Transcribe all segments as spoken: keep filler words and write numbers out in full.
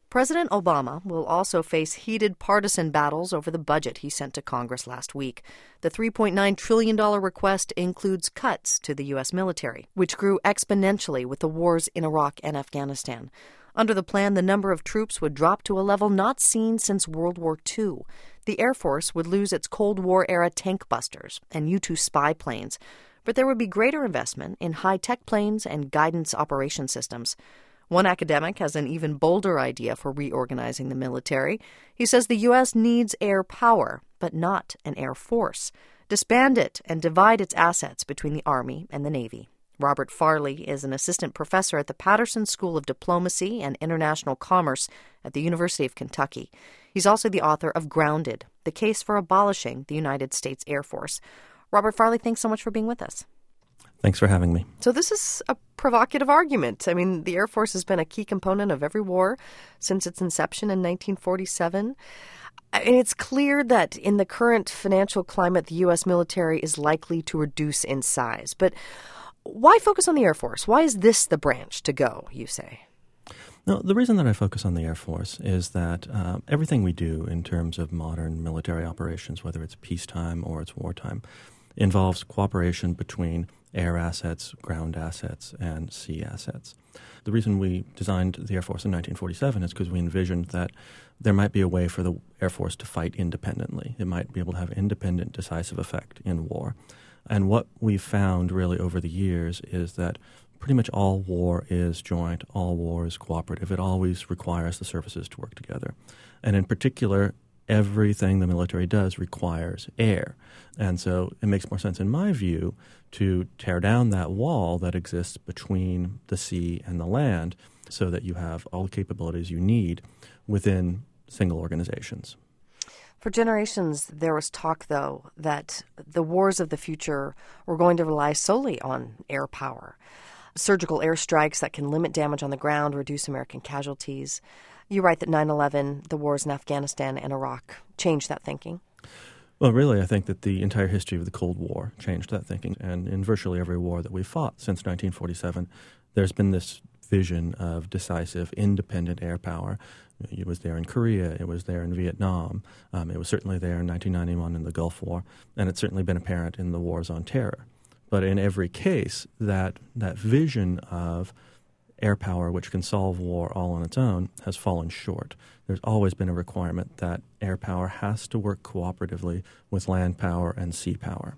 President Obama will also face heated partisan battles over the budget he sent to Congress last week. The three point nine trillion dollars request includes cuts to the U S military, which grew exponentially with the wars in Iraq and Afghanistan. Under the plan, the number of troops would drop to a level not seen since World War Two. The Air Force would lose its Cold War-era tank busters and U two spy planes, but there would be greater investment in high-tech planes and guidance operation systems. One academic has an even bolder idea for reorganizing the military. He says the U S needs air power, but not an air force. Disband it and divide its assets between the Army and the Navy. Robert Farley is an assistant professor at the Patterson School of Diplomacy and International Commerce at the University of Kentucky. He's also the author of Grounded, The Case for Abolishing the United States Air Force. Robert Farley, thanks so much for being with us. Thanks for having me. So this is a provocative argument. I mean, the Air Force has been a key component of every war since its inception in nineteen forty-seven. And it's clear that in the current financial climate, the U S military is likely to reduce in size. But why focus on the Air Force? Why is this the branch to go, you say? No, the reason that I focus on the Air Force is that uh, everything we do in terms of modern military operations, whether it's peacetime or it's wartime, involves cooperation between air assets, ground assets, and sea assets. The reason we designed the Air Force in nineteen forty-seven is because we envisioned that there might be a way for the Air Force to fight independently. It might be able to have independent, decisive effect in war. And what we've found really over the years is that pretty much all war is joint, all war is cooperative. It always requires the services to work together. And in particular, everything the military does requires air. And so it makes more sense, in my view, to tear down that wall that exists between the sea and the land so that you have all the capabilities you need within single organizations. For generations, there was talk, though, that the wars of the future were going to rely solely on air power. Surgical airstrikes that can limit damage on the ground, reduce American casualties. You write that nine eleven, the wars in Afghanistan and Iraq, changed that thinking. Well, really, I think that the entire history of the Cold War changed that thinking. And in virtually every war that we've fought since nineteen forty-seven, there's been this vision of decisive, independent air power. It was there in Korea. It was there in Vietnam. Um, it was certainly there in nineteen ninety-one in the Gulf War. And it's certainly been apparent in the wars on terror. But in every case, that that vision of air power, which can solve war all on its own, has fallen short. There's always been a requirement that air power has to work cooperatively with land power and sea power.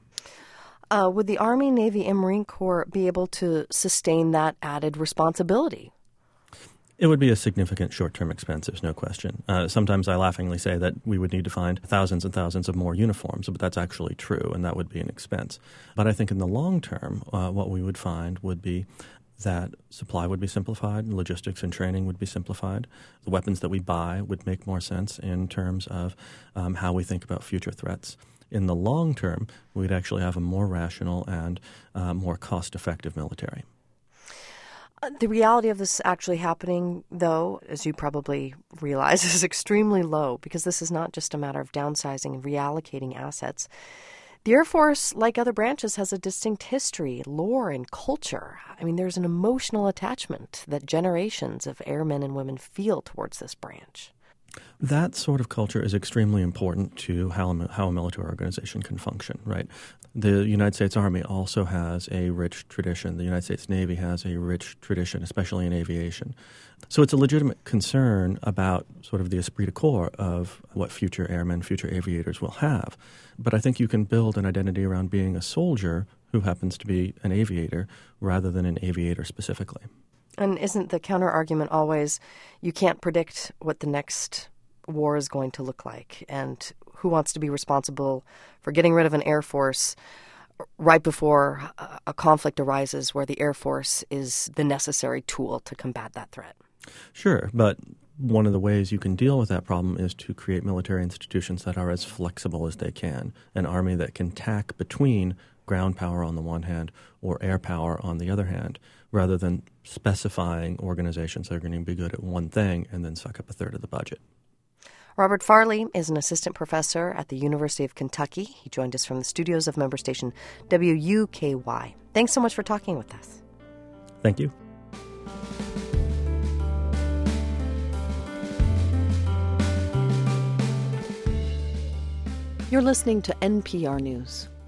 Uh, would the Army, Navy, and Marine Corps be able to sustain that added responsibility? It would be a significant short-term expense, there's no question. Uh, sometimes I laughingly say that we would need to find thousands and thousands of more uniforms, but that's actually true, and that would be an expense. But I think in the long term, uh, what we would find would be that supply would be simplified, logistics and training would be simplified. The weapons that we buy would make more sense in terms of um, how we think about future threats. In the long term, we'd actually have a more rational and uh, more cost-effective military. The reality of this actually happening, though, as you probably realize, is extremely low because this is not just a matter of downsizing and reallocating assets. The Air Force, like other branches, has a distinct history, lore, and culture. I mean, there's an emotional attachment that generations of airmen and women feel towards this branch. That sort of culture is extremely important to how a, how a military organization can function, right? The United States Army also has a rich tradition. The United States Navy has a rich tradition, especially in aviation. So it's a legitimate concern about sort of the esprit de corps of what future airmen, future aviators will have. But I think you can build an identity around being a soldier who happens to be an aviator rather than an aviator specifically. And isn't the counter-argument always you can't predict what the next war is going to look like? And who wants to be responsible for getting rid of an Air Force right before a conflict arises where the Air Force is the necessary tool to combat that threat? Sure, but one of the ways you can deal with that problem is to create military institutions that are as flexible as they can, an army that can tack between ground power on the one hand or air power on the other hand, rather than specifying organizations that are going to be good at one thing and then suck up a third of the budget. Robert Farley is an assistant professor at the University of Kentucky. He joined us from the studios of member station W U K Y. Thanks so much for talking with us. Thank you. You're listening to N P R News.